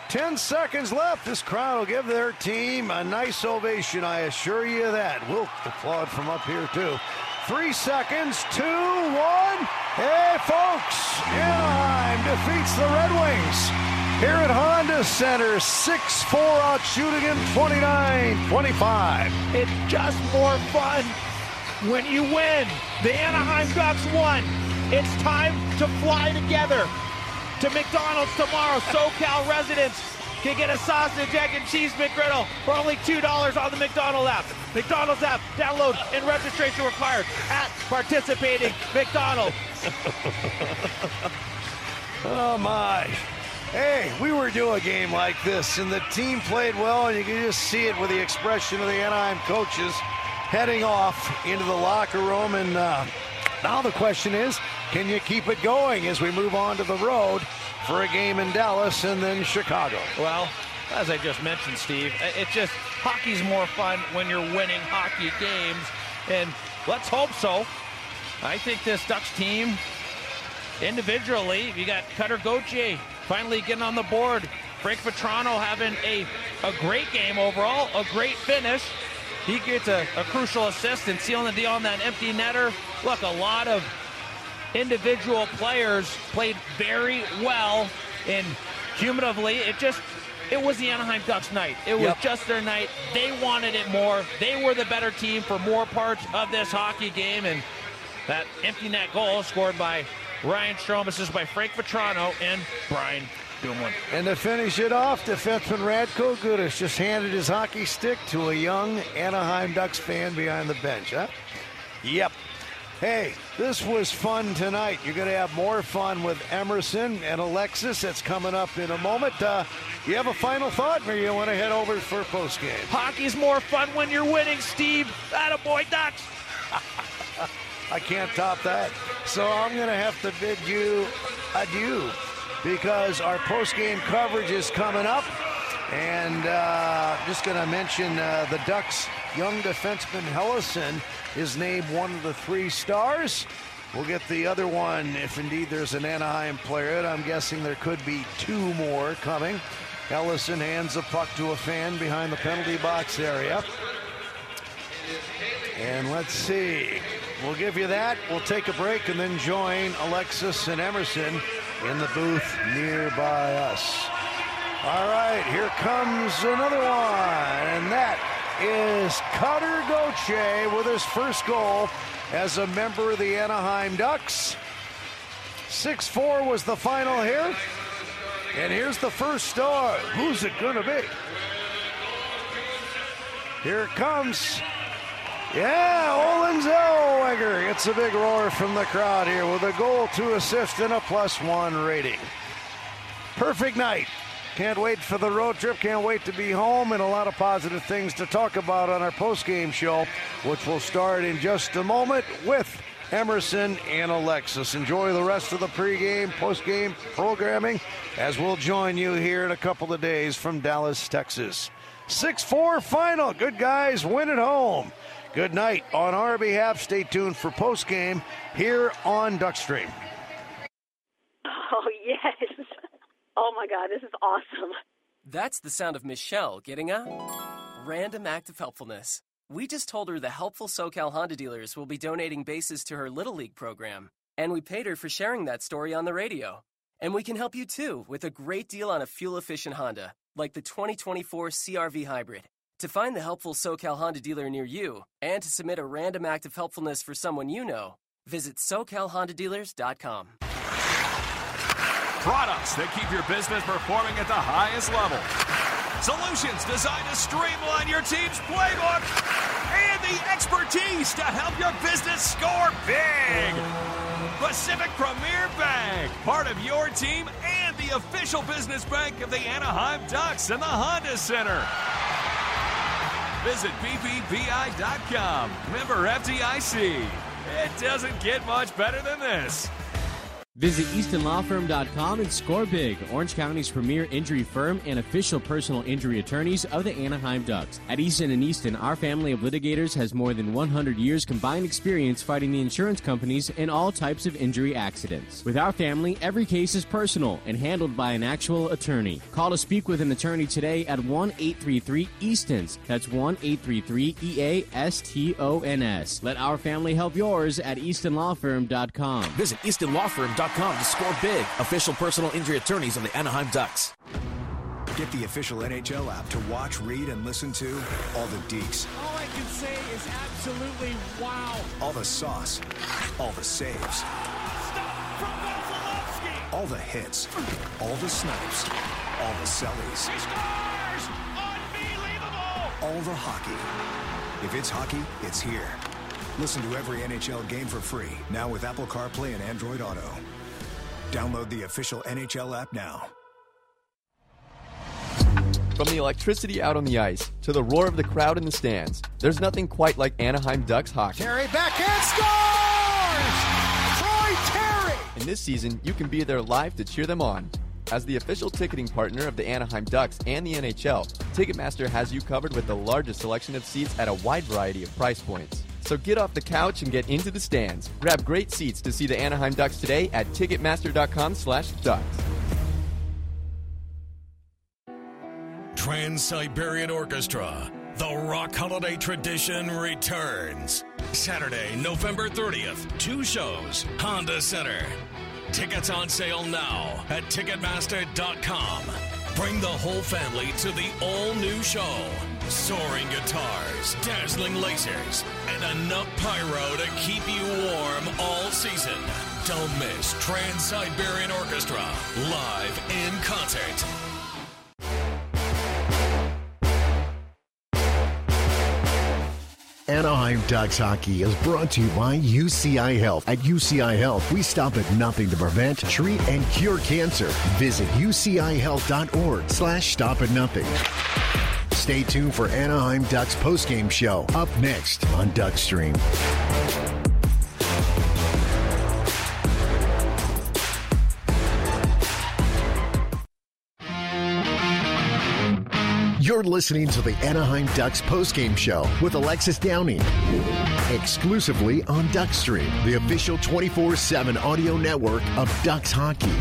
10 seconds left. This crowd will give their team a nice ovation, I assure you that. We'll applaud from up here, too. 3 seconds, 2, 1. Hey, folks, Anaheim defeats the Red Wings here at Honda Center. 6-4 out shooting him, 29-25. It's just more fun when you win. The Anaheim Ducks won. It's time to fly together to McDonald's tomorrow. SoCal residents can get a sausage, egg, and cheese McGriddle for only $2 on the McDonald's app. McDonald's app, download and registration required at participating McDonald's. Oh, my. Hey, we were doing a game like this, and the team played well, and you can just see it with the expression of the Anaheim coaches heading off into the locker room. And now the question is, can you keep it going as we move on to the road for a game in Dallas and then Chicago? Well, as I just mentioned, Steve, it's just hockey's more fun when you're winning hockey games, and let's hope so. I think this Ducks team, individually, you got Cutter Gauthier finally getting on the board. Frank Vatrano having a great game overall, a great finish. He gets a crucial assist and sealing the deal on that empty netter. Look, a lot of individual players played very well, and cumulatively, it was the Anaheim Ducks night. It was just their night. They wanted it more. They were the better team for more parts of this hockey game, and that empty net goal scored by Ryan Strome, assisted by Frank Vatrano and Brian Dumoulin. And to finish it off, defenseman Radko Gudas just handed his hockey stick to a young Anaheim Ducks fan behind the bench, huh? Yep. Hey, this was fun tonight. You're going to have more fun with Emerson and Alexis. That's coming up in a moment. You have a final thought, or you want to head over for postgame? Hockey's more fun when you're winning, Steve. Attaboy, Ducks. I can't top that. So I'm going to have to bid you adieu, because our post-game coverage is coming up. And just going to mention the Ducks' young defenseman Hellison is named one of the 3 stars. We'll get the other one if indeed there's an Anaheim player. And I'm guessing there could be 2 more coming. Hellison hands the puck to a fan behind the penalty box area. And let's see. We'll give you that. We'll take a break and then join Alexis and Emerson in the booth nearby us. All right, here comes another one, and that is Cutter Gauthier with his first goal as a member of the Anaheim Ducks. 6-4 was the final here, and here's the first star. Who's it gonna be? Here it comes. Yeah, Olen Zellweger gets a big roar from the crowd here with a goal, 2 assists, and a +1 rating. Perfect night. Can't wait for the road trip. Can't wait to be home, and a lot of positive things to talk about on our post-game show, which will start in just a moment with Emerson and Alexis. Enjoy the rest of the pregame, post-game programming as we'll join you here in a couple of days from Dallas, Texas. 6-4 final. Good guys, win at home. Good night. On our behalf, stay tuned for post-game here on Duckstream. Oh, yes. Oh, my God, this is awesome. That's the sound of Michelle getting a random act of helpfulness. We just told her the helpful SoCal Honda dealers will be donating bases to her Little League program. And we paid her for sharing that story on the radio. And we can help you, too, with a great deal on a fuel-efficient Honda, like the 2024 CR-V Hybrid. To find the helpful SoCal Honda dealer near you and to submit a random act of helpfulness for someone you know, visit SoCalHondaDealers.com. Products that keep your business performing at the highest level. Solutions designed to streamline your team's playbook. And the expertise to help your business score big. Pacific Premier Bank, part of your team and the official business bank of the Anaheim Ducks and the Honda Center. Visit BBBI.com. Member FDIC. It doesn't get much better than this. Visit EastonLawFirm.com and score big. Orange County's premier injury firm and official personal injury attorneys of the Anaheim Ducks. At Easton & Easton, our family of litigators has more than 100 years combined experience fighting the insurance companies in all types of injury accidents. With our family, every case is personal and handled by an actual attorney. Call to speak with an attorney today at 1-833-EASTONS. That's 1-833-EASTONS. Let our family help yours at EastonLawFirm.com. Visit EastonLawFirm.com to score big. Official personal injury attorneys of the Anaheim Ducks. Get the official NHL app to watch, read, and listen to all the deeks. All I can say is absolutely wow. All the sauce. All the saves. Stop from Vasilevsky. All the hits. All the snipes. All the sellies. He scores! Unbelievable! All the hockey. If it's hockey, it's here. Listen to every NHL game for free, now with Apple CarPlay and Android Auto. Download the official NHL app now. From the electricity out on the ice to the roar of the crowd in the stands, there's nothing quite like Anaheim Ducks hockey. Terry backhand scores! Troy Terry! And this season, you can be there live to cheer them on. As the official ticketing partner of the Anaheim Ducks and the NHL, Ticketmaster has you covered with the largest selection of seats at a wide variety of price points. So get off the couch and get into the stands. Grab great seats to see the Anaheim Ducks today at Ticketmaster.com/Ducks. Trans-Siberian Orchestra, the rock holiday tradition returns. Saturday, November 30th, 2 shows, Honda Center. Tickets on sale now at Ticketmaster.com. Bring the whole family to the all-new show. Soaring guitars, dazzling lasers, and enough pyro to keep you warm all season. Don't miss Trans-Siberian Orchestra live in concert. Anaheim Ducks hockey is brought to you by UCI Health. At UCI Health, we stop at nothing to prevent, treat, and cure cancer. Visit UCIHealth.org/stop-at-nothing. Stay tuned for Anaheim Ducks postgame show up next on Duckstream. You're listening to the Anaheim Ducks postgame show with Alexis Downing, exclusively on Duckstream, the official 24/7 audio network of Ducks hockey.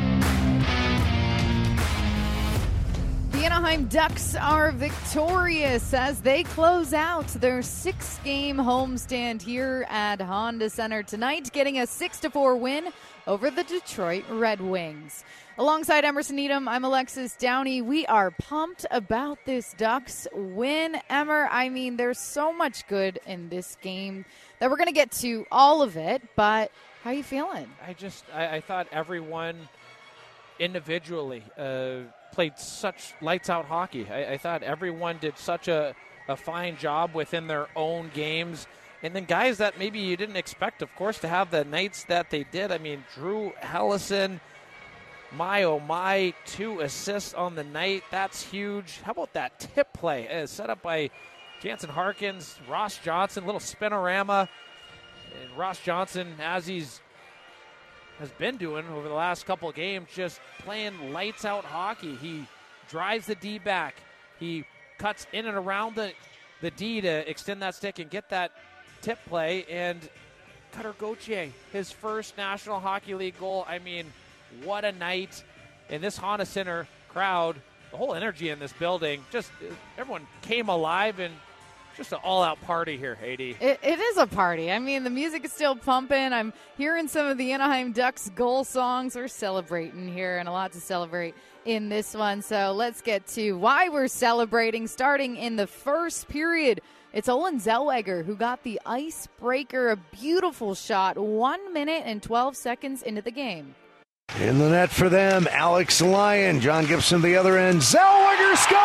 The Anaheim Ducks are victorious as they close out their 6-game homestand here at Honda Center tonight, getting a 6-4 win over the Detroit Red Wings. Alongside Emerson Needham, I'm Alexis Downey. We are pumped about this Ducks win. Emmer, I mean, there's so much good in this game that we're going to get to all of it, but how are you feeling? I thought everyone individually played such lights-out hockey. I thought everyone did such a fine job within their own games. And then guys that maybe you didn't expect, of course, to have the nights that they did. I mean, Drew Helleson, my oh my, 2 assists on the night. That's huge. How about that tip play set up by Jansen Harkins, Ross Johnson, little spinorama. And Ross Johnson, as has been doing over the last couple of games, just playing lights-out hockey. He drives the D back. He cuts in and around the D to extend that stick and get that tip play. And Cutter Gauthier, his first National Hockey League goal. I mean, what a night. In this Honda Center crowd, the whole energy in this building, just everyone came alive and just an all-out party here, AD. It is a party. I mean, the music is still pumping. I'm hearing some of the Anaheim Ducks goal songs. We're celebrating here and a lot to celebrate in this one. So let's get to why we're celebrating, starting in the first period. It's Olen Zellweger who got the icebreaker, a beautiful shot, 1 minute and 12 seconds into the game. In the net for them, Alex Lyon. John Gibson the other end. Zellweger scores!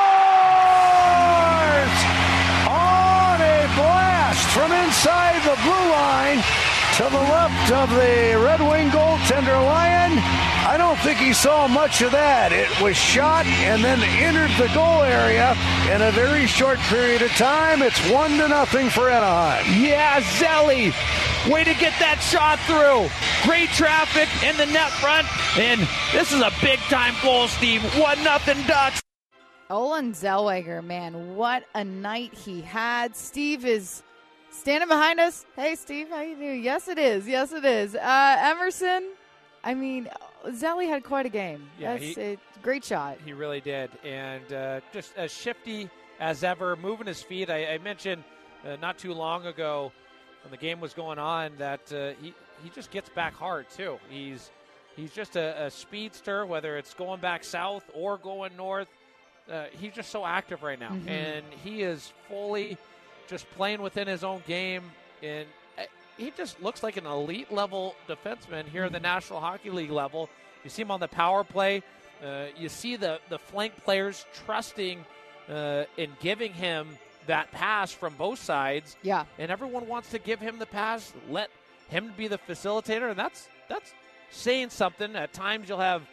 On a blast from inside the blue line to the left of the Red Wing goaltender Lyon. I don't think he saw much of that. It was shot and then entered the goal area in a very short period of time. It's 1-0 for Anaheim. Yeah, Zelli, way to get that shot through. Great traffic in the net front, and this is a big-time goal, Steve. 1-0 Ducks. Olen Zellweger, man, what a night he had. Steve is standing behind us. Hey, Steve, how you doing? Yes, it is. Yes, it is. Emerson, I mean, Zelli had quite a game. Yeah, That's a great shot. He really did. And just as shifty as ever, moving his feet. I mentioned not too long ago when the game was going on that he just gets back hard, too. He's just a speedster, whether it's going back south or going north. He's just so active right now. And he is fully just playing within his own game. And he just looks like an elite-level defenseman here in the National Hockey League level. You see him on the power play. You see the flank players trusting in giving him that pass from both sides. Yeah. And everyone wants to give him the pass, let him be the facilitator, and that's saying something. At times you'll have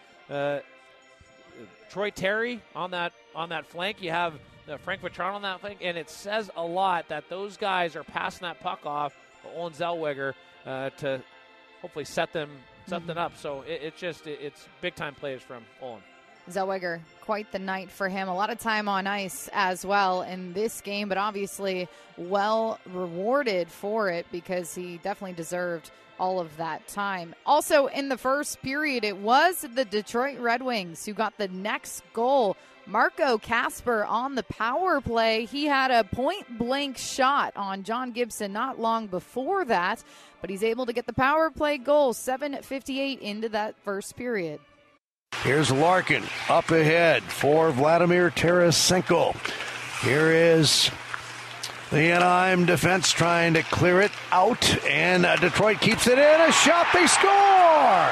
Troy Terry on that flank. You have Frank Vatrano on that flank, and it says a lot that those guys are passing that puck off to Olen Zellweger to hopefully set them up. So it's big time plays from Olen. Zellweger, quite the night for him. A lot of time on ice as well in this game, but obviously well rewarded for it because he definitely deserved all of that time. Also, in the first period, it was the Detroit Red Wings who got the next goal. Marco Kasper on the power play. He had a point-blank shot on John Gibson not long before that, but he's able to get the power play goal, 7:58 into that first period. Here's Larkin up ahead for Vladimir Tarasenko. Here is the Anaheim defense trying to clear it out, and Detroit keeps it in. A shot, they score!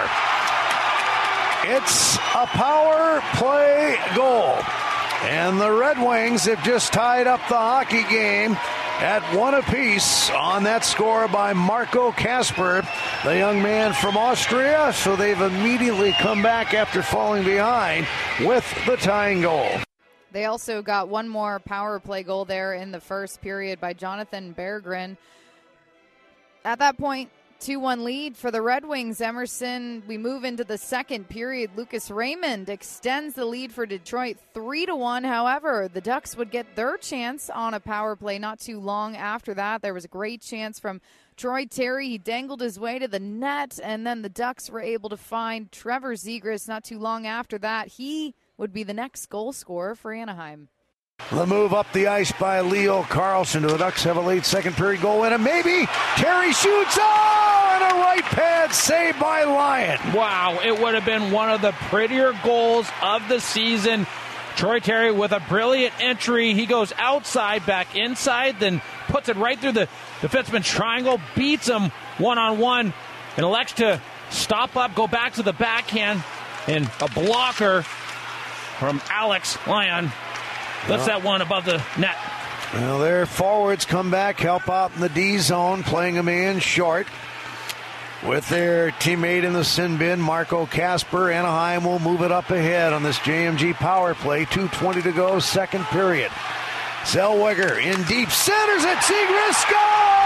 It's a power play goal. And the Red Wings have just tied up the hockey game at 1 apiece on that score by Marco Kasper, the young man from Austria. So they've immediately come back after falling behind with the tying goal. They also got one more power play goal there in the first period by Jonathan Berggren. At that point, 2-1 lead for the Red Wings. Emerson, we move into the second period. Lucas Raymond extends the lead for Detroit 3-1. However, the Ducks would get their chance on a power play not too long after that. There was a great chance from Troy Terry. He dangled his way to the net, and then the Ducks were able to find Trevor Zegras not too long after that. He would be the next goal scorer for Anaheim. The move up the ice by Leo Carlson. Do the Ducks have a late second period goal in it? Maybe. Terry shoots. Oh, and a right pad save by Lyon. Wow, it would have been one of the prettier goals of the season. Troy Terry with a brilliant entry. He goes outside, back inside, then puts it right through the defenseman's triangle, beats him one-on-one, and elects to stop up, go back to the backhand, and a blocker from Alex Lyon lifts that one above the net. Well, their forwards come back, help out in the D zone, playing a man short with their teammate in the sin bin, Marco Kasper. Anaheim will move it up ahead on this JMG power play. 2:20 to go, second period. Zellweger in deep, centers it. Zegras score!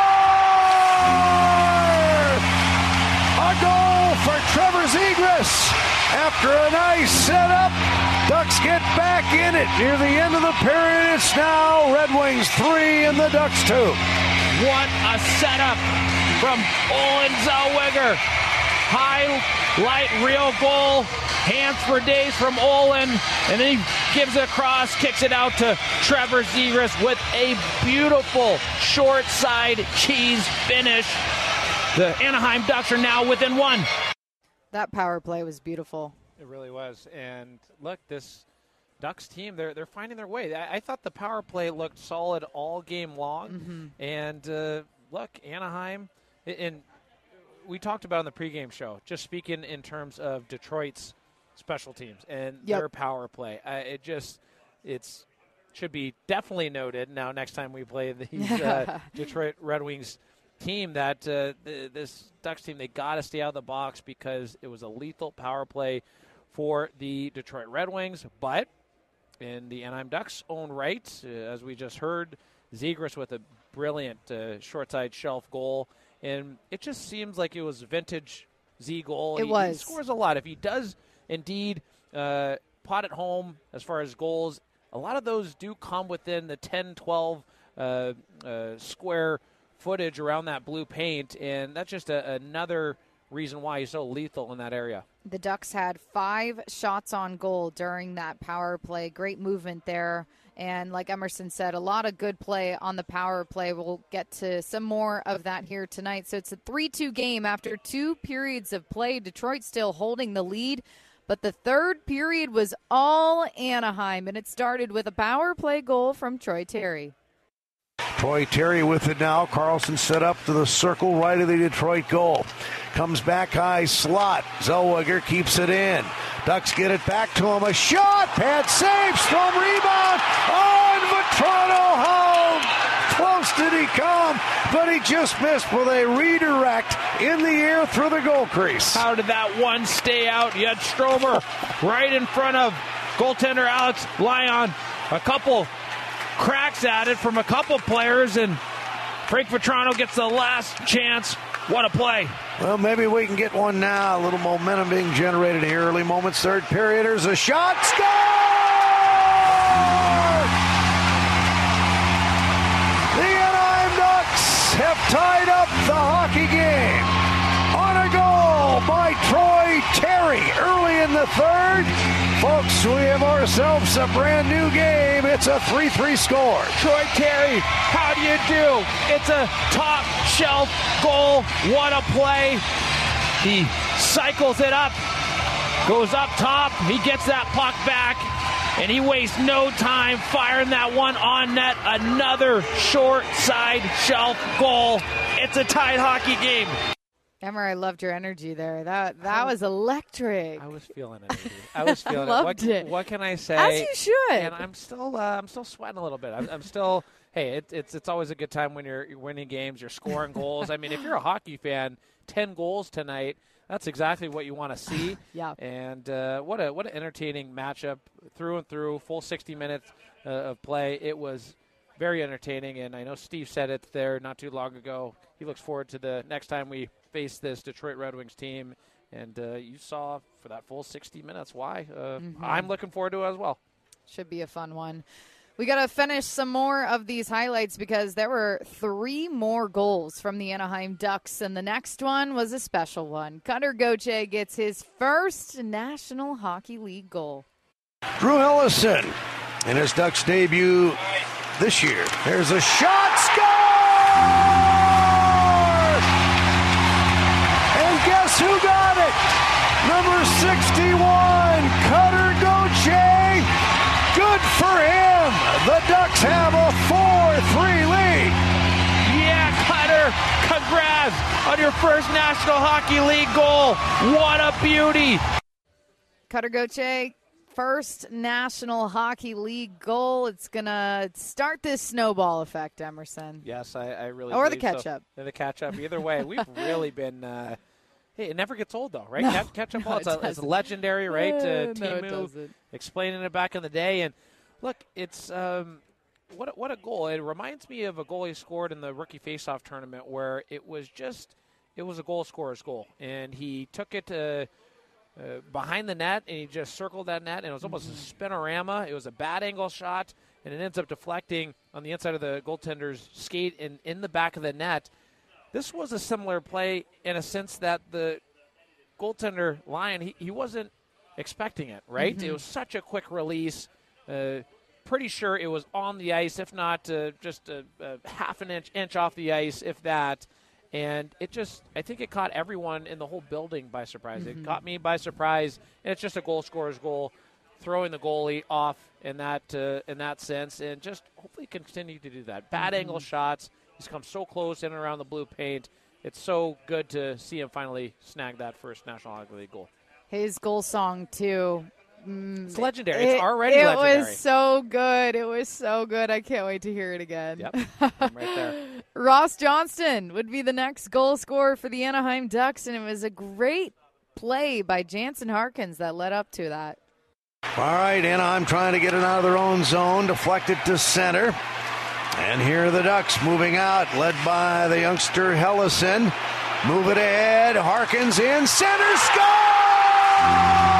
A goal for Trevor Zegras. After a nice setup, Ducks get back in it. Near the end of the period, it's now Red Wings 3 and the Ducks 2. What a setup from Olen Zellweger. Highlight reel goal. Hands for days from Olen. And then he gives it across, kicks it out to Trevor Zegras with a beautiful short side cheese finish. The Anaheim Ducks are now within one. That power play was beautiful. It really was. And look, this Ducks team, they're finding their way. I thought the power play looked solid all game long. And look, Anaheim, and we talked about in the pregame show, just speaking in terms of Detroit's special teams and their power play. It should be definitely noted now next time we play these Detroit Red Wings team that this Ducks team, they got to stay out of the box because it was a lethal power play for the Detroit Red Wings. But in the Anaheim Ducks' own right, as we just heard, Zegras with a brilliant short side shelf goal. And it just seems like it was vintage Z goal. He scores a lot. If he does indeed pot at home as far as goals, a lot of those do come within the 10, 12 square footage around that blue paint, and that's just another reason why he's so lethal in that area. The Ducks had 5 shots on goal during that power play. Great movement there. And like Emerson said, a lot of good play on the power play. We'll get to some more of that here tonight. So it's a 3-2 game after 2 periods of play. Detroit still holding the lead. But the third period was all Anaheim, and it started with a power play goal from Troy Terry. Troy Terry with it now. Carlson set up to the circle right of the Detroit goal. Comes back high slot. Zellweger keeps it in. Ducks get it back to him. A shot. Pad save. Strome rebound. On Vatrano home. Close did he come, but he just missed with a redirect in the air through the goal crease. How did that one stay out? You had Stromer right in front of goaltender Alex Lyon. A couple cracks at it from a couple players, and Frank Vatrano gets the last chance. What a play. Well, maybe we can get one now. A little momentum being generated here. Early moments, third period. There's a shot. Score! The Anaheim Ducks have tied up the hockey game on a goal by Troy Terry early in the third. Folks, we have ourselves a brand new game. It's a 3-3 score. Troy Terry, how do you do? It's a top shelf goal. What a play. He cycles it up, goes up top. He gets that puck back, and he wastes no time firing that one on net. Another short side shelf goal. It's a tied hockey game. Emmer, I loved your energy there. That was electric. I was feeling it. I was feeling loved it. What can I say? As you should. And I'm still sweating a little bit. I'm still. Hey, it's always a good time when you're winning games. You're scoring goals. I mean, if you're a hockey fan, 10 goals tonight. That's exactly what you want to see. Yeah. And what an entertaining matchup through and through. Full 60 minutes of play. It was very entertaining. And I know Steve said it there not too long ago. He looks forward to the next time we face this Detroit Red Wings team, and you saw for that full 60 minutes why. I'm looking forward to it as well. Should be a fun one. We got to finish some more of these highlights because there were 3 more goals from the Anaheim Ducks, and the next one was a special one. Cutter Gauthier gets his first National Hockey League goal. Drew Ellison in his Ducks debut this year. There's a shot. Score! Guess who got it? Number 61, Cutter Gauthier. Good for him. The Ducks have a 4-3 lead. Yeah, Cutter, congrats on your first National Hockey League goal. What a beauty. Cutter Gauthier, first National Hockey League goal. It's going to start this snowball effect, Emerson. Yes, I really Or the believe catch-up. So. The catch-up. Either way, we've really been hey, it never gets old, though, right? No, Catch-up no, ball, it's legendary, right? No, it Timu doesn't. explaining it back in the day. And, look, it's what a goal. It reminds me of a goal he scored in the rookie faceoff tournament where it was a goal scorer's goal. And he took it behind the net, and he just circled that net, and it was almost a spinorama. It was a bad angle shot, and it ends up deflecting on the inside of the goaltender's skate and in the back of the net. This was a similar play in a sense that the goaltender, Lyon, he wasn't expecting it, right? It was such a quick release. Pretty sure it was on the ice, if not just a half an inch off the ice, if that. And I think it caught everyone in the whole building by surprise. It caught me by surprise, and it's just a goal scorer's goal, throwing the goalie off in that sense, and just hopefully continue to do that. Bad angle shots. He's come so close in and around the blue paint. It's so good to see him finally snag that first National Hockey League goal. His goal song, too, It's legendary. It's already legendary. It was so good. It was so good. I can't wait to hear it again. Yep, I'm right there. Ross Johnston would be the next goal scorer for the Anaheim Ducks, and it was a great play by Jansen Harkins that led up to that. All right, Anaheim trying to get it out of their own zone, deflected to center. And here are the Ducks moving out, led by the youngster Hellison. Move it ahead, Harkins in, center, score!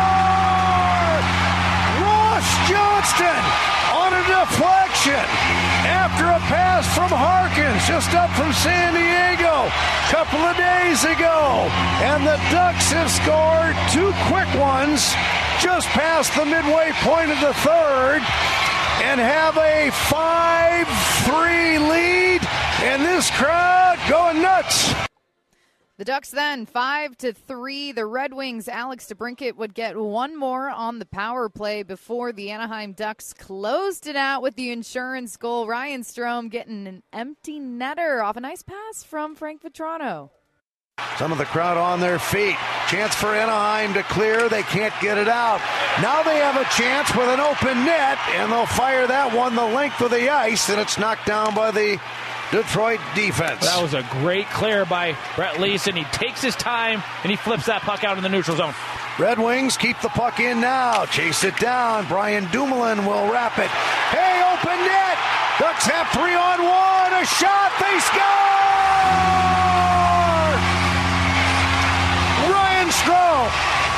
Johnston on a deflection after a pass from Harkins just up from San Diego a couple of days ago. And the Ducks have scored 2 quick ones just past the midway point of the third and have a 5-3 lead, and this crowd going nuts. The Ducks then 5-3. The Red Wings, Alex DeBrincat would get one more on the power play before the Anaheim Ducks closed it out with the insurance goal. Ryan Strome getting an empty netter off a nice pass from Frank Vetrano. Some of the crowd on their feet. Chance for Anaheim to clear. They can't get it out. Now they have a chance with an open net, and they'll fire that one the length of the ice, and it's knocked down by the Detroit defense. That was a great clear by Brett Leeson. He takes his time, and he flips that puck out in the neutral zone. Red Wings keep the puck in now. Chase it down. Brian Dumoulin will wrap it. Hey, open net. Ducks have 3-on-1. A shot. They score! Ryan Strome.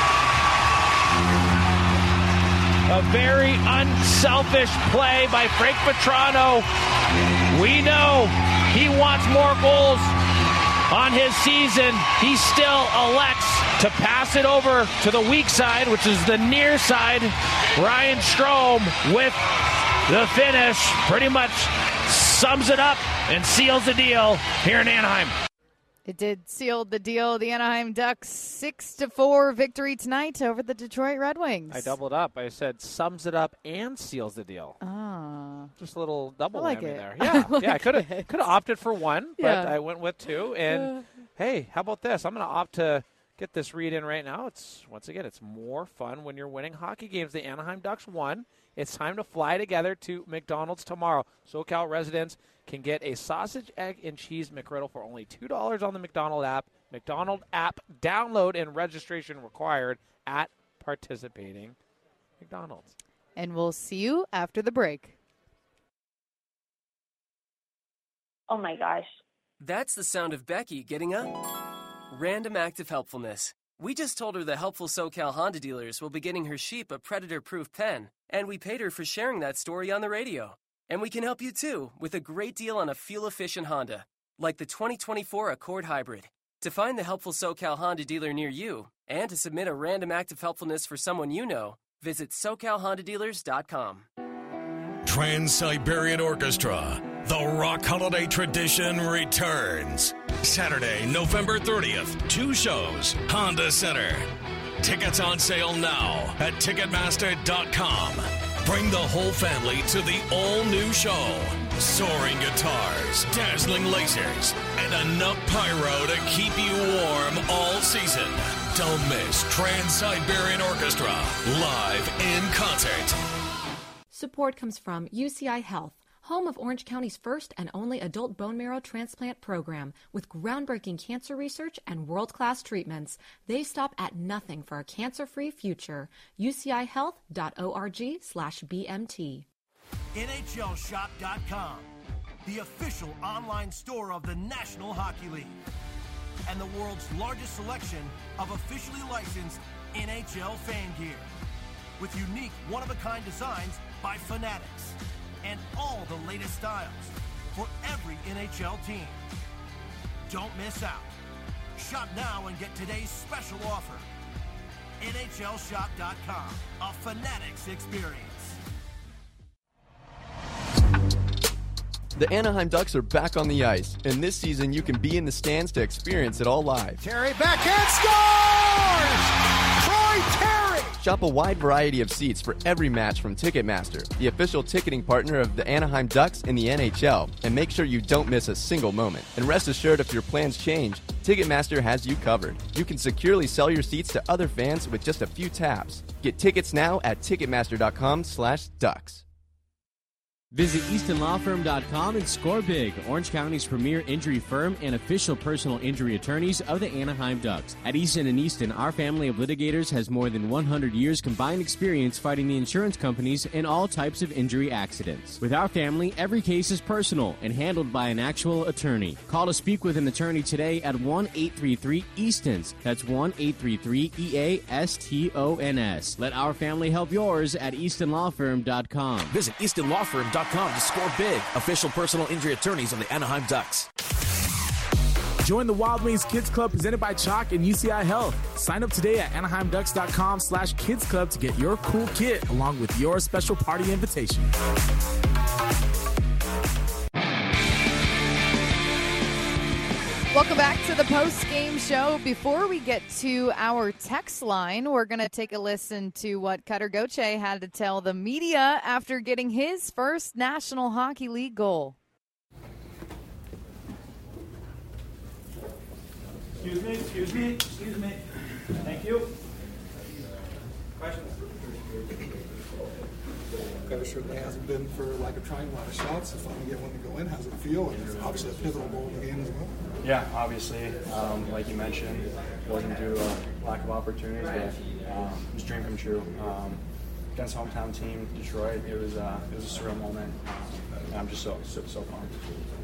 A very unselfish play by Frank Vetrano. We know he wants more goals on his season. He still elects to pass it over to the weak side, which is the near side. Ryan Strome with the finish pretty much sums it up and seals the deal here in Anaheim. It did seal the deal. The Anaheim Ducks 6-4 victory tonight over the Detroit Red Wings. I doubled up. I said sums it up and seals the deal. Ah, just a little double whammy there. Yeah, I could have opted for one, but I went with 2. And hey, how about this? I'm going to opt to get this read in right now. It's more fun when you're winning hockey games. The Anaheim Ducks won. It's time to fly together to McDonald's tomorrow. SoCal residents can get a sausage, egg, and cheese McGriddle for only $2 on the McDonald app. McDonald app download and registration required at participating McDonald's. And we'll see you after the break. Oh my gosh. That's the sound of Becky getting a random act of helpfulness. We just told her the helpful SoCal Honda dealers will be getting her Sheep a predator-proof pen, and we paid her for sharing that story on the radio. And we can help you, too, with a great deal on a fuel-efficient Honda, like the 2024 Accord Hybrid. To find the helpful SoCal Honda dealer near you, and to submit a random act of helpfulness for someone you know, visit SoCalHondaDealers.com. Trans-Siberian Orchestra, the rock holiday tradition returns. Saturday, November 30th, 2 shows, Honda Center. Tickets on sale now at Ticketmaster.com. Bring the whole family to the all-new show. Soaring guitars, dazzling lasers, and enough pyro to keep you warm all season. Don't miss Trans-Siberian Orchestra live in concert. Support comes from UCI Health, home of Orange County's first and only adult bone marrow transplant program with groundbreaking cancer research and world-class treatments. They stop at nothing for a cancer-free future. UCIhealth.org/BMT. NHLShop.com, the official online store of the National Hockey League, and the world's largest selection of officially licensed NHL fan gear, with unique one-of-a-kind designs by Fanatics, and all the latest styles for every NHL team. Don't miss out. Shop now and get today's special offer. NHLShop.com, a Fanatics experience. The Anaheim Ducks are back on the ice, and this season you can be in the stands to experience it all live. Terry backhand scores! Troy Terry! Shop a wide variety of seats for every match from Ticketmaster, the official ticketing partner of the Anaheim Ducks and the NHL, and make sure you don't miss a single moment. And rest assured, if your plans change, Ticketmaster has you covered. You can securely sell your seats to other fans with just a few taps. Get tickets now at Ticketmaster.com/Ducks. Visit EastonLawFirm.com and score big. Orange County's premier injury firm and official personal injury attorneys of the Anaheim Ducks. At Easton & Easton, our family of litigators has more than 100 years combined experience fighting the insurance companies in all types of injury accidents. With our family, every case is personal and handled by an actual attorney. Call to speak with an attorney today at 1-833-EASTONS. That's 1-833-EASTONS. Let our family help yours at EastonLawFirm.com. Visit EastonLawFirm.com to score big. Official personal injury attorneys of the Anaheim Ducks. Join the Wild Wings Kids Club presented by Chalk and UCI Health. Sign up today at AnaheimDucks.com/Kids Club to get your cool kit along with your special party invitation. Welcome back to the post-game show. Before we get to our text line, we're going to take a listen to what Cutter Gauthier had to tell the media after getting his first National Hockey League goal. Excuse me. Thank you. Questions? Cutter certainly hasn't been for lack of trying a lot of shots. To finally get one to go in, how's it feel? And it's obviously a pivotal goal in the game as well. Yeah, obviously, like you mentioned, wasn't due a lack of opportunities, but it was a dream come true. Against hometown team Detroit, it was a surreal moment, and I'm just so pumped.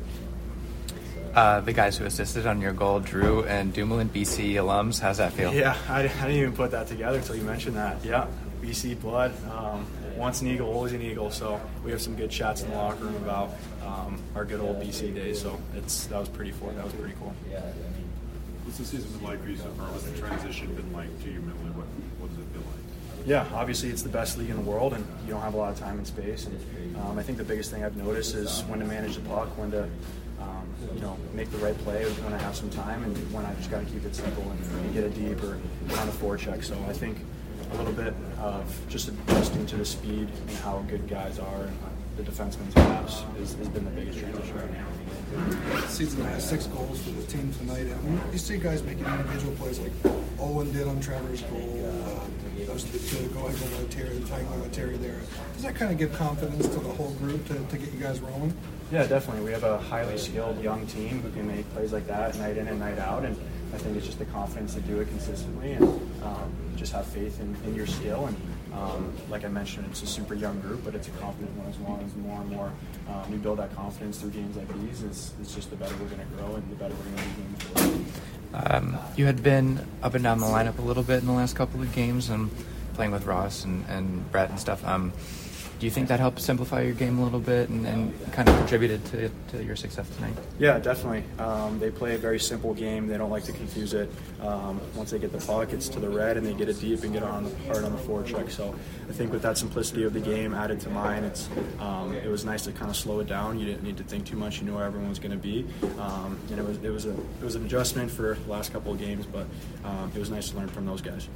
The guys who assisted on your goal, Drew and Dumoulin, BC alums, how's that feel? Yeah, I didn't even put that together until you mentioned that. Yeah, BC blood. Once an Eagle, always an Eagle. So we have some good chats in the locker room about our good old BC days. So that was pretty cool. What's the season been like for you so far? What's the transition been like to you mentally? What does it feel like? Yeah, obviously it's the best league in the world, and you don't have a lot of time and space. And I think the biggest thing I've noticed is when to manage the puck, when to make the right play when I have some time, and when I just got to keep it simple and get it deep or on a forecheck. So I think a little bit of just adjusting to the speed and how good guys are and the defensemen's pass has been the biggest transition right now. The season has 6 goals for the team tonight. And when you see guys making individual plays like Owen did on Trevor's goal, those the go-ahead goal by Terry, the tying goal by Terry there. Does that kind of give confidence to the whole group to get you guys rolling? Yeah, definitely. We have a highly skilled young team who can make plays like that night in and night out, and I think it's just the confidence to do it consistently and just have faith in your skill. And like I mentioned, it's a super young group, but it's a confident one as long as more and more we build that confidence through games like these. It's just the better we're going to grow and the better we're going to be moving forward. You had been up and down the lineup a little bit in the last couple of games, playing with Ross and Brett and stuff. Do you think that helped simplify your game a little bit and kind of contributed to your success tonight? Yeah, definitely. They play a very simple game. They don't like to confuse it. Once they get the puck, it's to the red, and they get it deep and get hard on the forecheck. So I think with that simplicity of the game added to mine, it was nice to kind of slow it down. You didn't need to think too much. You knew where everyone was going to be. And it was an adjustment for the last couple of games, but it was nice to learn from those guys.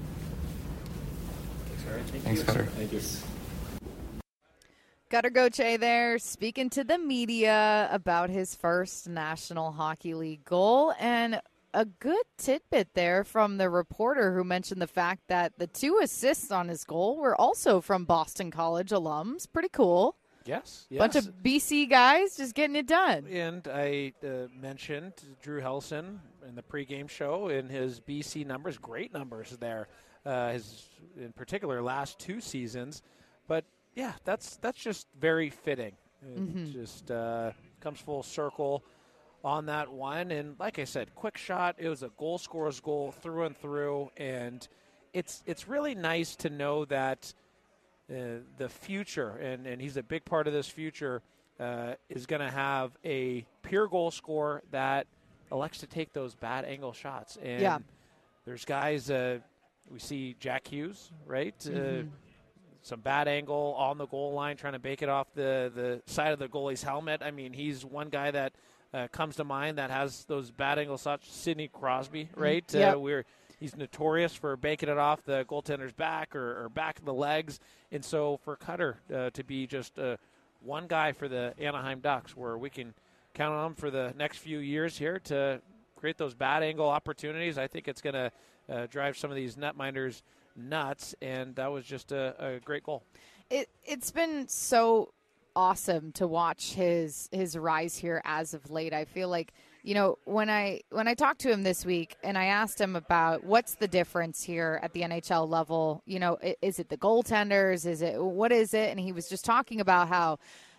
Thanks, Cutter. Thank you. Cutter Gauthier there speaking to the media about his first National Hockey League goal, and a good tidbit there from the reporter who mentioned the fact that the 2 assists on his goal were also from Boston College alums. Pretty cool. Yes. Bunch of BC guys just getting it done. And I mentioned Drew Helson in the pregame show in his BC numbers, great numbers there, his in particular last 2 seasons, but yeah, that's just very fitting. It just comes full circle on that one. And like I said, quick shot. It was a goal scorer's goal through and through. And it's really nice to know that the future, and he's a big part of this future, is going to have a pure goal scorer that elects to take those bad angle shots. And there's guys, we see Jack Hughes, right? Some bad angle on the goal line, trying to bake it off the side of the goalie's helmet. I mean, he's one guy that comes to mind that has those bad angle shots. Sidney Crosby, right? he's notorious for banking it off the goaltender's back or back of the legs. And so for Cutter to be just one guy for the Anaheim Ducks, where we can count on him for the next few years here to create those bad angle opportunities, I think it's going to drive some of these netminders nuts, and that was just a great goal. It's been so awesome to watch his rise here as of late. I feel like, when I talked to him this week and I asked him about what's the difference here at the NHL level, is it the goaltenders? What is it? And he was just talking about how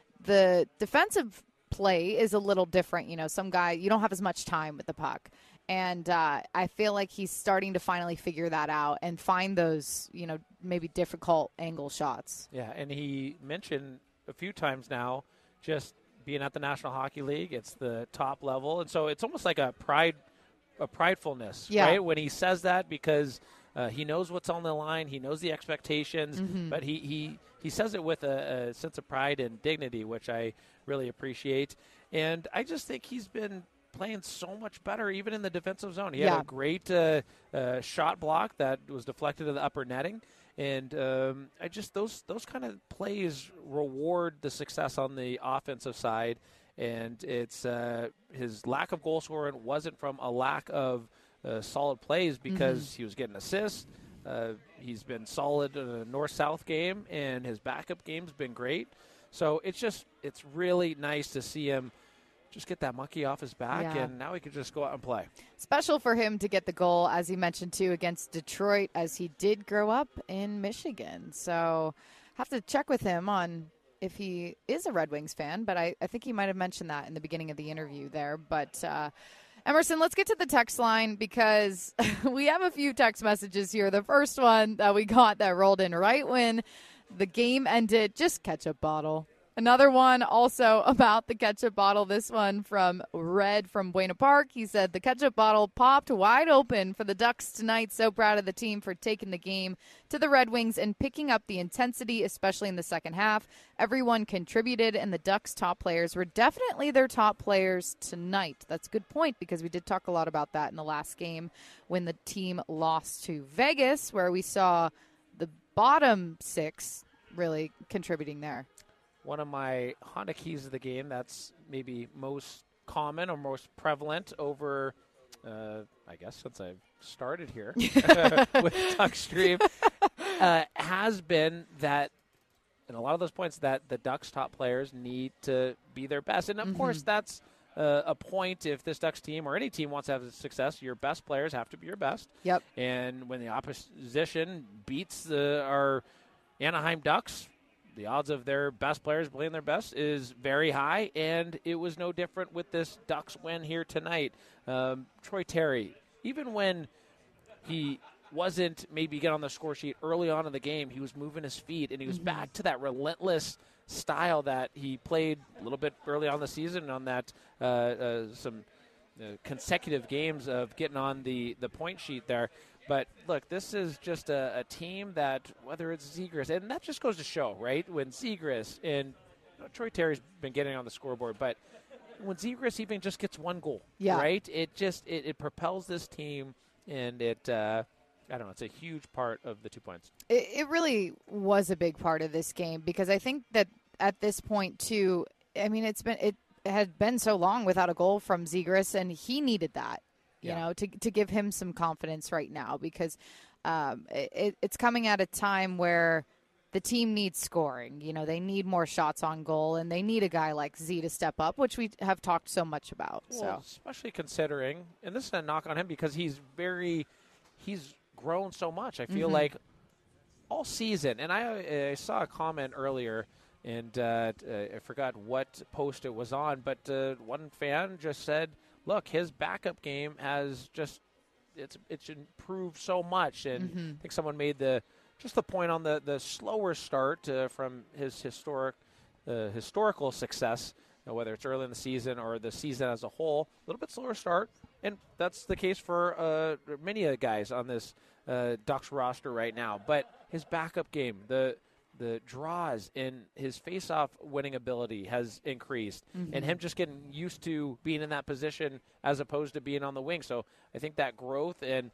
the defensive play is a little different. Some guy, you don't have as much time with the puck. And I feel like he's starting to finally figure that out and find those, maybe difficult angle shots. Yeah, and he mentioned a few times now just being at the National Hockey League. It's the top level. And so it's almost like a pridefulness, right? When he says that, because he knows what's on the line. He knows the expectations. Mm-hmm. But he says it with a sense of pride and dignity, which I really appreciate. And I just think he's been playing so much better, even in the defensive zone. He had a great shot block that was deflected to the upper netting, and I just those kind of plays reward the success on the offensive side. And it's his lack of goal scoring wasn't from a lack of solid plays, because he was getting assists. He's been solid in a north-south game, and his backup game's been great. So it's really nice to see him just get that monkey off his back, and now he can just go out and play. Special for him to get the goal, as he mentioned, too, against Detroit, as he did grow up in Michigan. So have to check with him on if he is a Red Wings fan, but I think he might have mentioned that in the beginning of the interview there. But Emerson, let's get to the text line, because we have a few text messages here. The first one that we got that rolled in right when the game ended, just ketchup bottle. Another one also about the ketchup bottle. This one from Red from Buena Park. He said the ketchup bottle popped wide open for the Ducks tonight. So proud of the team for taking the game to the Red Wings and picking up the intensity, especially in the second half. Everyone contributed, and the Ducks' top players were definitely their top players tonight. That's a good point, because we did talk a lot about that in the last game when the team lost to Vegas, where we saw the bottom six really contributing there. One of my Honda keys of the game that's maybe most common or most prevalent over, I guess, since I've started here with TuckStream, has been that, in a lot of those points, that the Ducks' top players need to be their best. And, of course, that's a point if this Ducks team or any team wants to have success. Your best players have to be your best. Yep. And when the opposition beats our Anaheim Ducks, the odds of their best players playing their best is very high, and it was no different with this Ducks win here tonight. Troy Terry, even when he wasn't maybe get on the score sheet early on in the game, he was moving his feet, and he was back to that relentless style that he played a little bit early on the season on that some consecutive games of getting on the point sheet there. But, look, this is just a team that, whether it's Zegras, and that just goes to show, right, when Zegras, and Troy Terry's been getting on the scoreboard, but when Zegras even just gets one goal, right, it propels this team, and I don't know, it's a huge part of the 2 points. It really was a big part of this game, because I think that at this point, too, I mean, it had been so long without a goal from Zegras, and he needed that. To give him some confidence right now, because it's coming at a time where the team needs scoring. They need more shots on goal, and they need a guy like Z to step up, which we have talked so much about. Well, especially considering, and this is a knock on him, because he's grown so much. I feel like all season, and I saw a comment earlier, and I forgot what post it was on, but one fan just said, look, his backup game has it's improved so much. And I think someone made the point on the slower start from his historical success, whether it's early in the season or the season as a whole, a little bit slower start. And that's the case for many guys on this Ducks roster right now. But his backup game, the draws and his face-off winning ability has increased, and him just getting used to being in that position as opposed to being on the wing. So I think that growth, and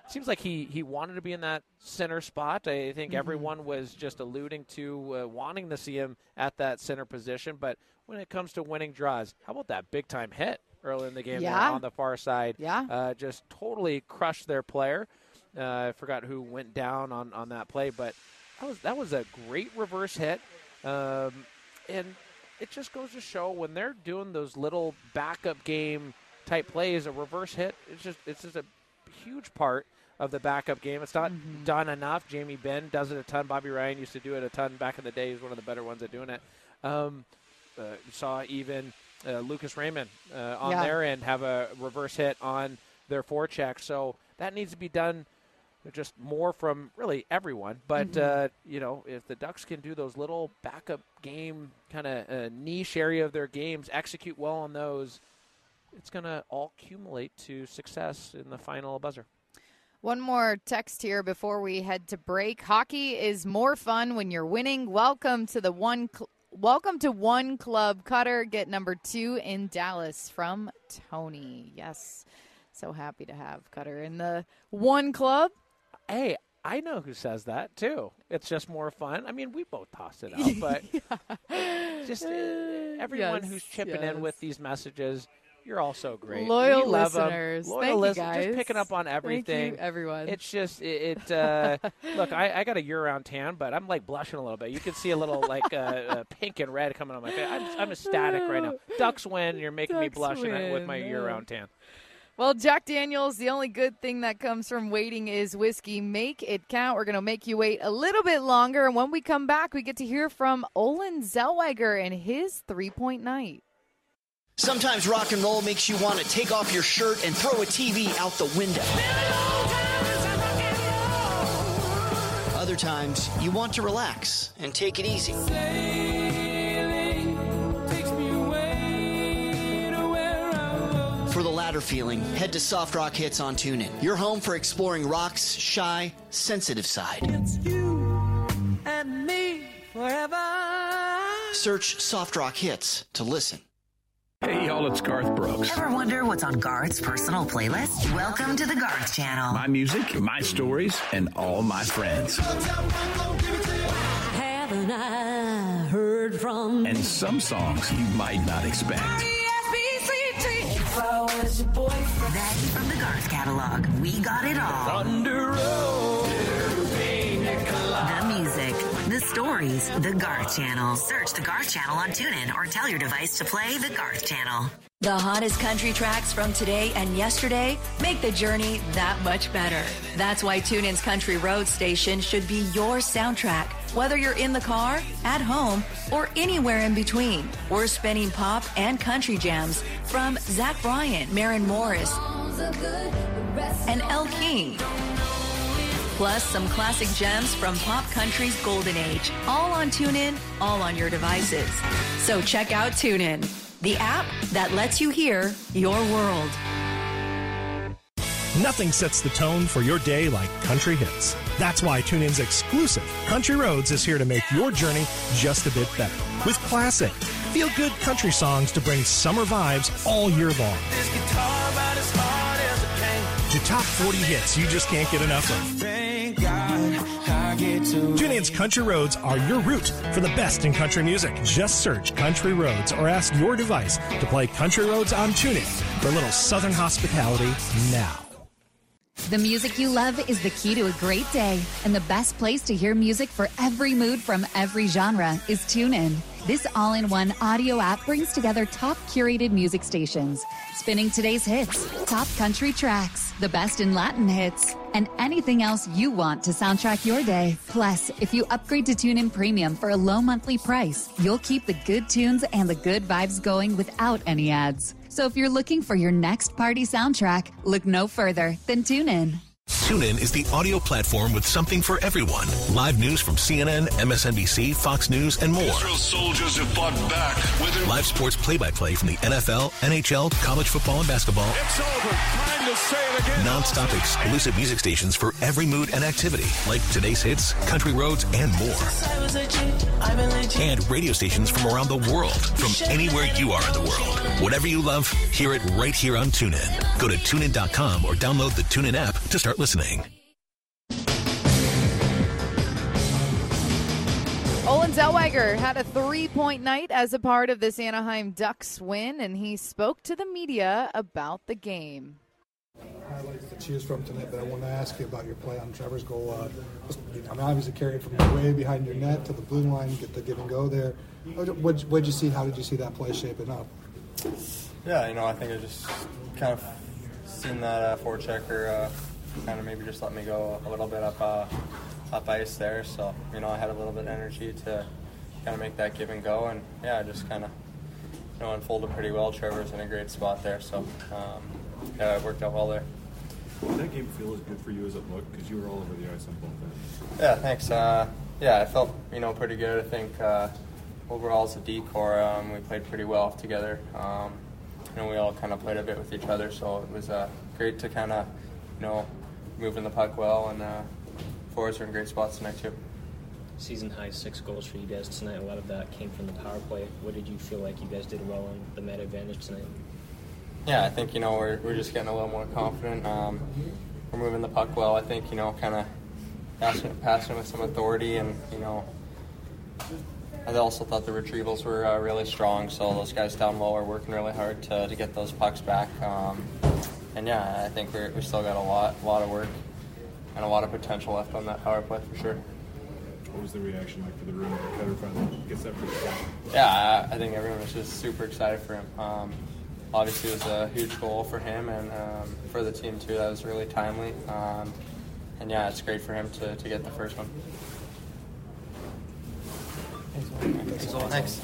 seems like he wanted to be in that center spot. I think everyone was just alluding to wanting to see him at that center position. But when it comes to winning draws, how about that big-time hit early in the game there on the far side? Yeah. Just totally crushed their player. I forgot who went down on that play, but that was a great reverse hit. And it just goes to show when they're doing those little backup game type plays, a reverse hit, it's just a huge part of the backup game. It's not done enough. Jamie Benn does it a ton. Bobby Ryan used to do it a ton back in the day. He's one of the better ones at doing it. You saw even Lucas Raymond on their end have a reverse hit on their forecheck. So that needs to be done just more from really everyone. But, if the Ducks can do those little backup game kind of niche area of their games, execute well on those, it's going to all accumulate to success in the final buzzer. One more text here before we head to break. Hockey is more fun when you're winning. Welcome to One Club Cutter. Get number 2 in Dallas from Tony. Yes, so happy to have Cutter in the One Club. Hey, I know who says that too. It's just more fun. I mean, we both tossed it out, but just everyone who's chipping in with these messages. You're all so great. Loyal we love listeners. Loyal Thank listeners. you guys. Just picking up on everything. Thank you, everyone. It's just, look, I got a year-round tan, but I'm like blushing a little bit. You can see a little like pink and red coming on my face. I'm ecstatic right now. Ducks win. You're making me blush with my year-round tan. Well, Jack Daniels, the only good thing that comes from waiting is whiskey. Make it count. We're going to make you wait a little bit longer. And when we come back, we get to hear from Olen Zellweger and his three-point night. Sometimes rock and roll makes you want to take off your shirt and throw a TV out the window. Other times, you want to relax and take it easy. For the latter feeling, head to Soft Rock Hits on TuneIn. Your home for exploring rock's shy, sensitive side. It's you and me forever. Search Soft Rock Hits to listen. Hey, y'all, it's Garth Brooks. Ever wonder what's on Garth's personal playlist? Welcome to the Garth Channel. My music, my stories, and all my friends. Haven't I heard from? And some songs you might not expect. If I was your boyfriend. Then from the Garth catalog, we got it all. Thunder Road. The music, the stories, the Garth Channel. Search the Garth Channel on TuneIn or tell your device to play the Garth Channel. The hottest country tracks from today and yesterday make the journey that much better. That's why TuneIn's Country Road station should be your soundtrack. Whether you're in the car, at home, or anywhere in between, we're spinning pop and country jams from Zach Bryan, Maren Morris, and Elle King. Plus some classic gems from pop country's golden age. All on TuneIn, all on your devices. So check out TuneIn, the app that lets you hear your world. Nothing sets the tone for your day like country hits. That's why TuneIn's exclusive Country Roads is here to make your journey just a bit better. With classic, feel-good country songs to bring summer vibes all year long. To top 40 hits you just can't get enough of. TuneIn's Country Roads are your route for the best in country music. Just search Country Roads or ask your device to play Country Roads on TuneIn for a little southern hospitality now. The music you love is the key to a great day, and the best place to hear music for every mood from every genre is TuneIn. This all-in-one audio app brings together top curated music stations, spinning today's hits, top country tracks, the best in Latin hits, and anything else you want to soundtrack your day. Plus, if you upgrade to TuneIn Premium for a low monthly price, you'll keep the good tunes and the good vibes going without any ads. So if you're looking for your next party soundtrack, look no further than TuneIn. TuneIn is the audio platform with something for everyone. Live news from CNN, MSNBC, Fox News, and more. Israel soldiers have fought back with live sports play-by-play from the NFL, NHL, college football, and basketball. It's over. Time to say it again. Non-stop exclusive music stations for every mood and activity, like today's hits, country roads, and more. And radio stations from around the world, from anywhere you are in the world. Whatever you love, hear it right here on TuneIn. Go to TuneIn.com or download the TuneIn app to start listening. listening. Olin Zellweger had a 3-point night as a part of this Anaheim Ducks win, and he spoke to the media about the game. Highlights to choose from tonight, but I want to ask you about your play on Trevor's goal. Obviously carrying from way behind your net to the blue line, get the give and go there. What'd you see? How did you see that play shaping up? Yeah, I think I just kind of seen that forechecker kind of maybe just let me go a little bit up ice there. So, I had a little bit of energy to kind of make that give and go. And, yeah, just kind of, unfolded pretty well. Trevor's in a great spot there. So, it worked out well there. Did that game feel as good for you as it looked? Because you were all over the ice on both ends. Yeah, thanks. I felt, pretty good. I think overall as a D-core, we played pretty well together. We all kind of played a bit with each other, so it was great to kind of, moving the puck well, and forwards are in great spots tonight too. Season high 6 goals for you guys tonight. A lot of that came from the power play. What did you feel like you guys did well on the man advantage tonight? Yeah, I think, we're just getting a little more confident. We're moving the puck well. I think, kind of passing with some authority, and, I also thought the retrievals were really strong, so those guys down low are working really hard to get those pucks back. And yeah, I think we still got a lot of work and a lot of potential left on that power play for sure. What was the reaction like for the room when Cutter finally gets that first goal? Yeah, I think everyone was just super excited for him. Obviously, it was a huge goal for him and for the team too. That was really timely. And yeah, it's great for him to get the first one. Thanks.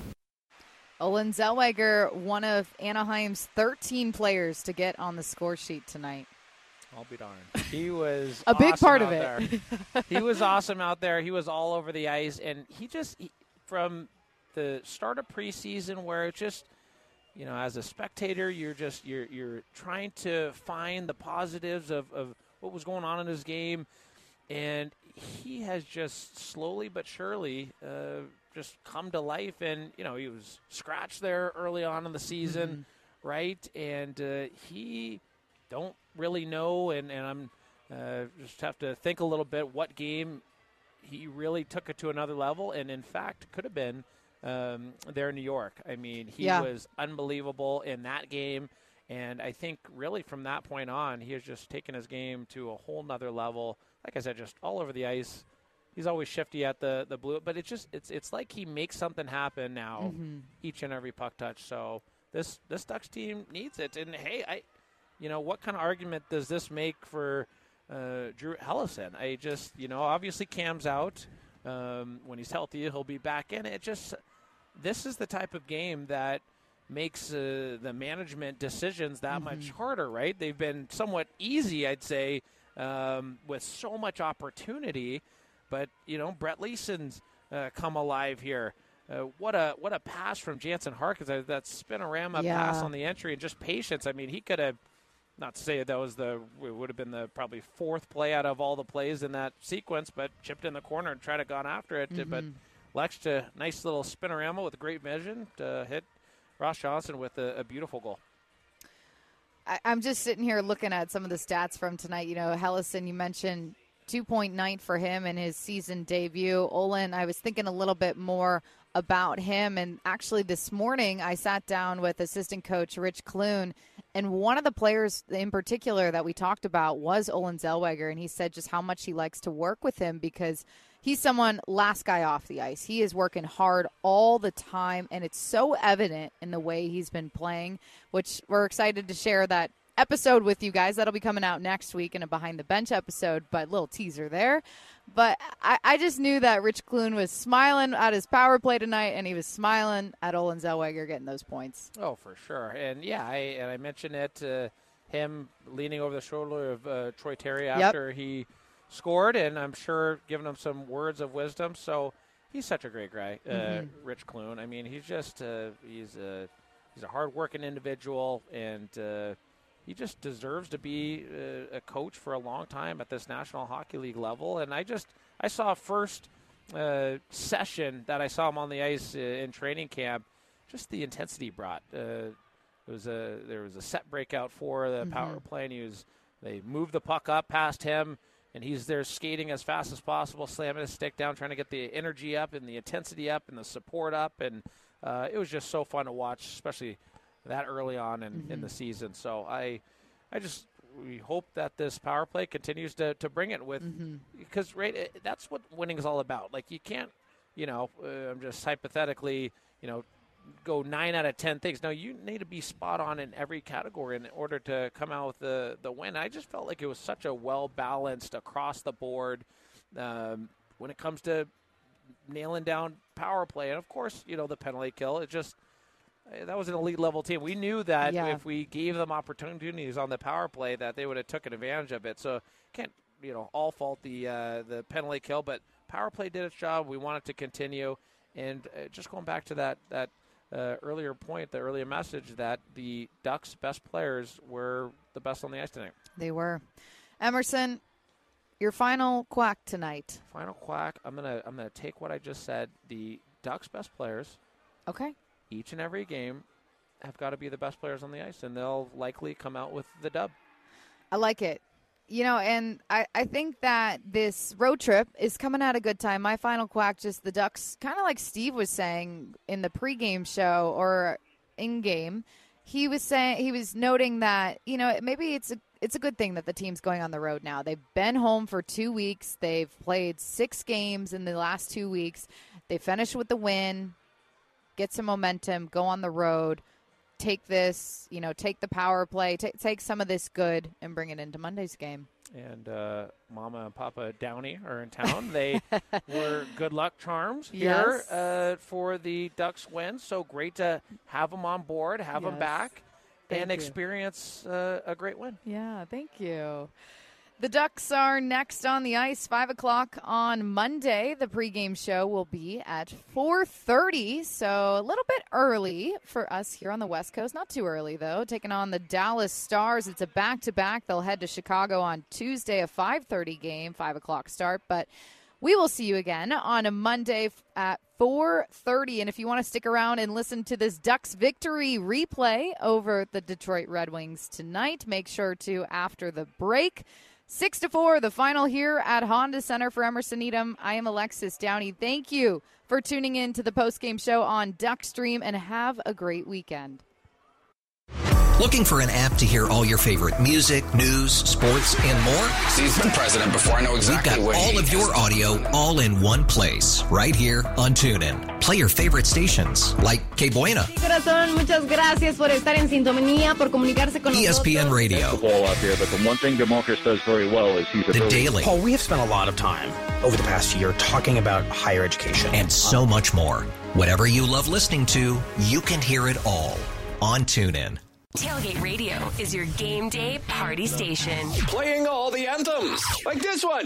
Olin Zellweger, one of Anaheim's 13 players to get on the score sheet tonight. I'll be darned. He was a big awesome part of out it. There. He was awesome out there. He was all over the ice, and he from the start of preseason, where it just, as a spectator, you're trying to find the positives of what was going on in his game, and he has just slowly but surely just come to life. And he was scratched there early on in the season, right? And he don't really know, and I'm just have to think a little bit what game he really took it to another level, and in fact could have been there in New York. I mean, he was unbelievable in that game, and I think really from that point on, he has just taken his game to a whole nother level. Like I said, just all over the ice. He's always shifty at the blue, but it's like he makes something happen now each and every puck touch. So this Ducks team needs it. And hey, what kind of argument does this make for Drew Helleson? I just, obviously Cam's out. When he's healthy, he'll be back in. This is the type of game that makes the management decisions that much harder, right? They've been somewhat easy, I'd say, with so much opportunity. But, Brett Leason's come alive here. What a pass from Jansen Harkins. That spinorama pass on the entry, and just patience. I mean, he could have, not to say that it would have been the probably fourth play out of all the plays in that sequence, but chipped in the corner and tried to gone after it. But Lex, a nice little spinorama with great vision to hit Ross Johnson with a beautiful goal. I'm just sitting here looking at some of the stats from tonight. Helleson, you mentioned 2-point night for him in his season debut. Olin, I was thinking a little bit more about him, and actually this morning I sat down with assistant coach Rich Clune, and one of the players in particular that we talked about was Olin Zellweger, and he said just how much he likes to work with him because he's someone last guy off the ice. He is working hard all the time, and it's so evident in the way he's been playing, which we're excited to share that episode with you guys. That'll be coming out next week in a Behind the Bench episode, but little teaser there. But I just knew that Rich Clune was smiling at his power play tonight, and he was smiling at Olin Zellweger getting those points. Oh, for sure. And, I mentioned it, him leaning over the shoulder of Troy Terry after he scored, and I'm sure giving him some words of wisdom. So he's such a great guy, Rich Clune. I mean, he's just he's a hard-working individual, and he just deserves to be a coach for a long time at this National Hockey League level. And I saw first session that I saw him on the ice in training camp, just the intensity he brought. There was a set breakout for the power play, and he was They move the puck up past him, and he's there skating as fast as possible, slamming his stick down, trying to get the energy up and the intensity up and the support up. And it was just so fun to watch, especially that early on in the season. So we hope that this power play continues to bring it with, because that's what winning is all about. Like, you can't, I'm just hypothetically, go 9 out of 10 things. No, you need to be spot on in every category in order to come out with the win. I just felt like it was such a well-balanced across the board when it comes to nailing down power play. And, of course, the penalty kill. That was an elite level team. We knew that if we gave them opportunities on the power play that they would have taken advantage of it. So can't all fault the penalty kill, but power play did its job. We want it to continue. And just going back to that earlier point, the earlier message that the Ducks' best players were the best on the ice tonight. They were. Emerson, your final quack tonight. Final quack. I'm gonna take what I just said. The Ducks' best players. Okay. Each and every game have got to be the best players on the ice, and they'll likely come out with the dub. I like it. And I think that this road trip is coming at a good time. My final quack, just the Ducks, kind of like Steve was saying in the pregame show or in-game, he was noting that, maybe it's a good thing that the team's going on the road now. They've been home for 2 weeks. They've played 6 games in the last 2 weeks. They finished with the win. Get some momentum, go on the road, take this, take the power play, take some of this good and bring it into Monday's game. And Mama and Papa Downey are in town. They were good luck charms here for the Ducks win. So great to have them on board, have them back, and experience a great win. Yeah, thank you. The Ducks are next on the ice, 5 o'clock on Monday. The pregame show will be at 4:30, so a little bit early for us here on the West Coast. Not too early, though. Taking on the Dallas Stars. It's a back-to-back. They'll head to Chicago on Tuesday, a 5:30 game, 5 o'clock start. But we will see you again on a Monday at 4:30. And if you want to stick around and listen to this Ducks victory replay over the Detroit Red Wings tonight, make sure to after the break. 6-4, the final here at Honda Center for Emerson Edom. I am Alexis Downey. Thank you for tuning in to the postgame show on Duckstream, and have a great weekend. Looking for an app to hear all your favorite music, news, sports, and more? See, he's been president before. I know exactly what all of your audio all in one place, right here on TuneIn. Play your favorite stations, like Que Buena. Corazón, muchas gracias por estar en sintonía, por comunicarse con ESPN Radio. Ball out there, but the one thing DeMarcus does very well is he's The Daily. Paul, we have spent a lot of time over the past year talking about higher education. And so much more. Whatever you love listening to, you can hear it all on TuneIn. Tailgate Radio is your game day party station. Playing all the anthems, like this one.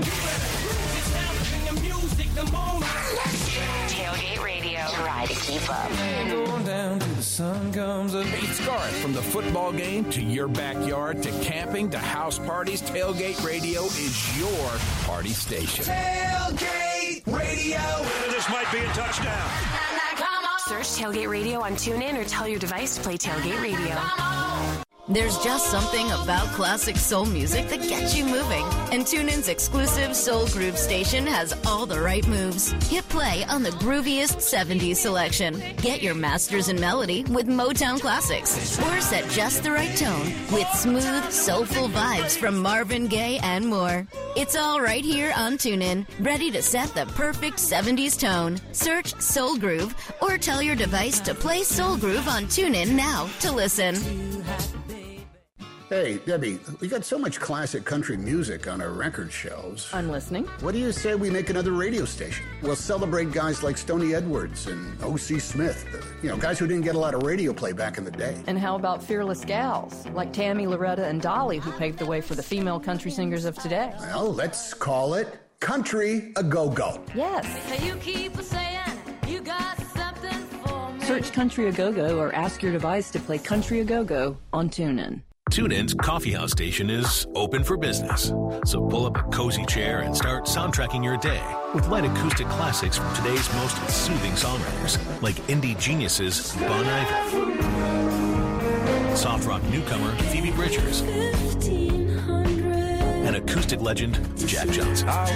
Tailgate Radio. Try to keep up. Going down till the sun comes up. It's Garth. From the football game to your backyard to camping to house parties, Tailgate Radio is your party station. Tailgate Radio. This might be a touchdown. Search Tailgate Radio on TuneIn or tell your device to play Tailgate Radio. There's just something about classic soul music that gets you moving. And TuneIn's exclusive Soul Groove station has all the right moves. Hit play on the grooviest 70s selection. Get your masters in melody with Motown classics. Or set just the right tone with smooth, soulful vibes from Marvin Gaye and more. It's all right here on TuneIn, ready to set the perfect 70s tone. Search Soul Groove or tell your device to play Soul Groove on TuneIn now to listen. Hey, Debbie, we got so much classic country music on our record shelves. I'm listening. What do you say we make another radio station? We'll celebrate guys like Stoney Edwards and O.C. Smith, guys who didn't get a lot of radio play back in the day. And how about fearless gals like Tammy, Loretta, and Dolly, who paved the way for the female country singers of today? Well, let's call it Country A Go-Go. Yes. You keep saying you got something for me. Search Country A Go-Go or ask your device to play Country A Go-Go on TuneIn. TuneIn's Coffeehouse Station is open for business. So pull up a cozy chair and start soundtracking your day with light acoustic classics from today's most soothing songwriters, like indie geniuses Bon Iver, soft rock newcomer Phoebe Bridgers, and acoustic legend Jack Johnson. All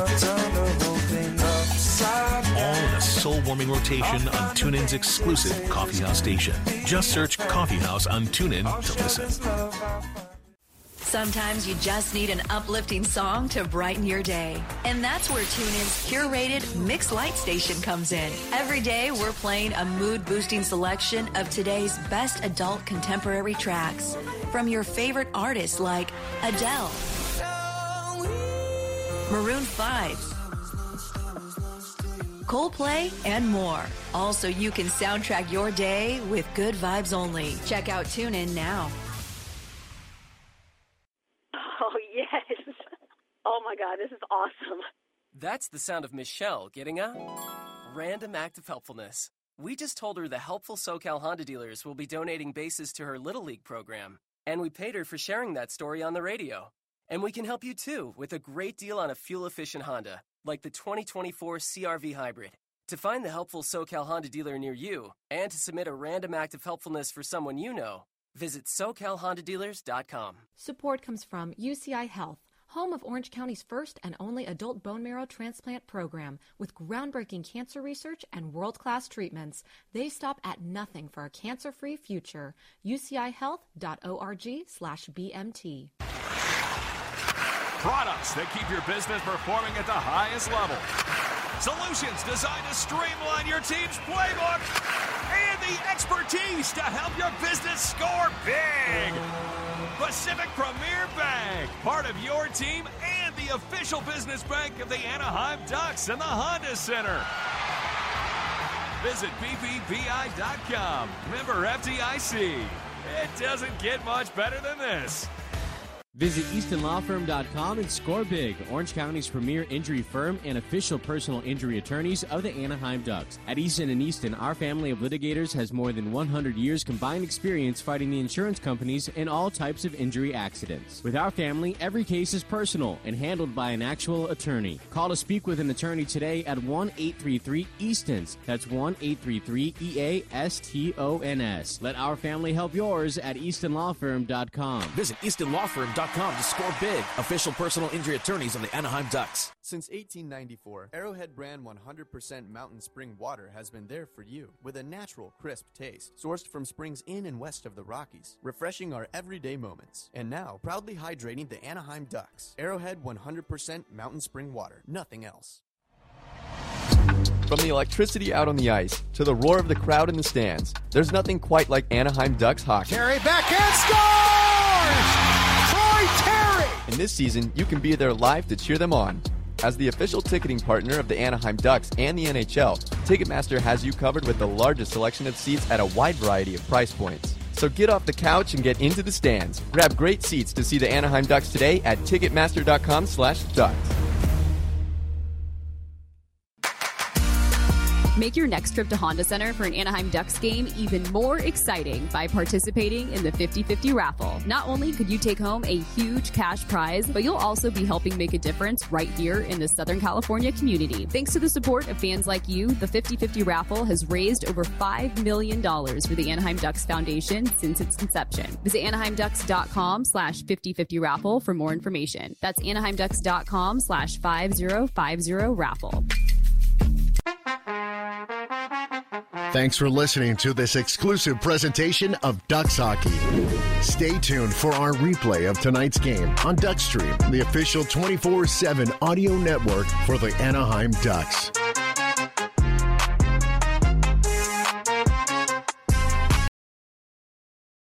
in a soul-warming rotation on TuneIn's exclusive Coffeehouse station. Just search Coffeehouse on TuneIn to listen. Sometimes you just need an uplifting song to brighten your day. And that's where TuneIn's curated Mix Light station comes in. Every day, we're playing a mood-boosting selection of today's best adult contemporary tracks. From your favorite artists like Adele, Maroon 5, Coldplay, and more. All so you can soundtrack your day with good vibes only. Check out TuneIn now. Oh, yes. Oh, my God, this is awesome. That's the sound of Michelle getting a random act of helpfulness. We just told her the helpful SoCal Honda dealers will be donating bases to her Little League program. And we paid her for sharing that story on the radio. And we can help you, too, with a great deal on a fuel-efficient Honda, like the 2024 CR-V Hybrid. To find the helpful SoCal Honda dealer near you and to submit a random act of helpfulness for someone you know, visit SoCalHondaDealers.com. Support comes from UCI Health, home of Orange County's first and only adult bone marrow transplant program with groundbreaking cancer research and world-class treatments. They stop at nothing for a cancer-free future. UCIHealth.org/BMT. Products that keep your business performing at the highest level. Solutions designed to streamline your team's playbook. And the expertise to help your business score big. Pacific Premier Bank, part of your team and the official business bank of the Anaheim Ducks and the Honda Center. Visit BBBI.com. Member FDIC. It doesn't get much better than this. Visit EastonLawFirm.com and score big. Orange County's premier injury firm and official personal injury attorneys of the Anaheim Ducks. At Easton & Easton, our family of litigators has more than 100 years combined experience fighting the insurance companies in all types of injury accidents. With our family, every case is personal and handled by an actual attorney. Call to speak with an attorney today at 1-833-EASTONS. That's 1-833-EASTONS. Let our family help yours at EastonLawFirm.com. Visit EastonLawFirm.com to score big. Official personal injury attorneys of the Anaheim Ducks. Since 1894, Arrowhead brand 100% mountain spring water has been there for you with a natural, crisp taste, sourced from springs in and west of the Rockies, refreshing our everyday moments. And now, proudly hydrating the Anaheim Ducks. Arrowhead 100% mountain spring water, nothing else. From the electricity out on the ice to the roar of the crowd in the stands, there's nothing quite like Anaheim Ducks hockey. Terry backhand scores! Troy Terry! And this season, you can be there live to cheer them on. As the official ticketing partner of the Anaheim Ducks and the NHL, Ticketmaster has you covered with the largest selection of seats at a wide variety of price points. So get off the couch and get into the stands. Grab great seats to see the Anaheim Ducks today at Ticketmaster.com/Ducks. Make your next trip to Honda Center for an Anaheim Ducks game even more exciting by participating in the 50-50 raffle. Not only could you take home a huge cash prize, but you'll also be helping make a difference right here in the Southern California community. Thanks to the support of fans like you, the 50-50 raffle has raised over $5 million for the Anaheim Ducks Foundation since its inception. Visit AnaheimDucks.com/5050 raffle for more information. That's AnaheimDucks.com/5050 raffle. Thanks for listening to this exclusive presentation of Ducks Hockey. Stay tuned for our replay of tonight's game on Duckstream, the official 24/7 audio network for the Anaheim Ducks.